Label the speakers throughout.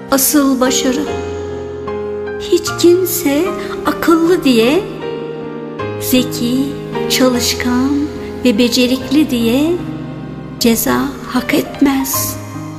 Speaker 1: Asıl başarı, hiç kimse akıllı diye, zeki, çalışkan ve becerikli diye ceza hak etmez.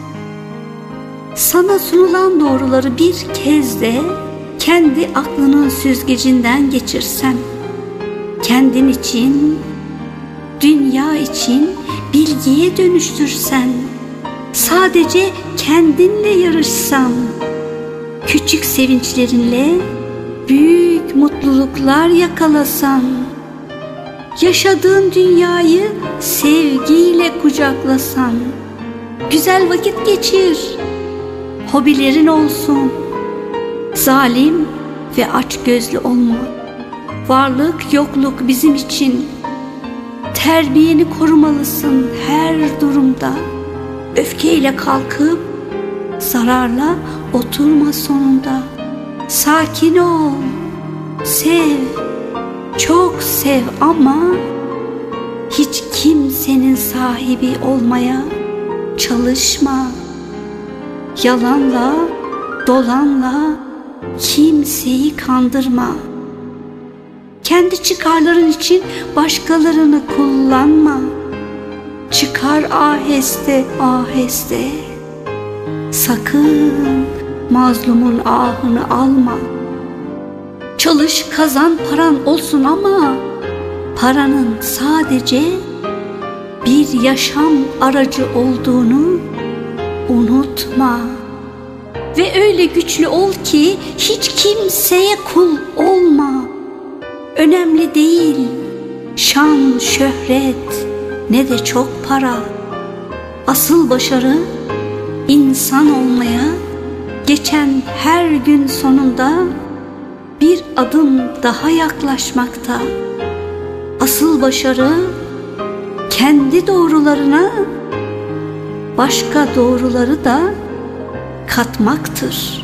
Speaker 1: Sana sunulan doğruları bir kez de kendi aklının süzgecinden geçirsen, kendin için, dünya için bilgiye dönüştürsen, sadece kendinle yarışsan, küçük sevinçlerinle büyük mutluluklar yakalasan, yaşadığın dünyayı sevgiyle kucaklasan, güzel vakit geçir, hobilerin olsun, zalim ve açgözlü olma. Varlık yokluk bizim için. Terbiyeni korumalısın her durumda. Öfkeyle kalkıp zararla oturma sonunda. Sakin ol, sev, çok sev ama hiç kimsenin sahibi olmaya çalışma. Yalanla, dolanla kimseyi kandırma. Kendi çıkarların için başkalarını kullanma. Çıkar aheste aheste. Sakın mazlumun ahını alma. Çalış, kazan, paran olsun ama paranın sadece bir yaşam aracı olduğunu unutma. Ve öyle güçlü ol ki hiç kimseye kul olma. Önemli değil şan, şöhret ne de çok para. Asıl başarı insan olmaya geçen her gün sonunda bir adım daha yaklaşmakta. Asıl başarı kendi doğrularına başka doğruları da katmaktır.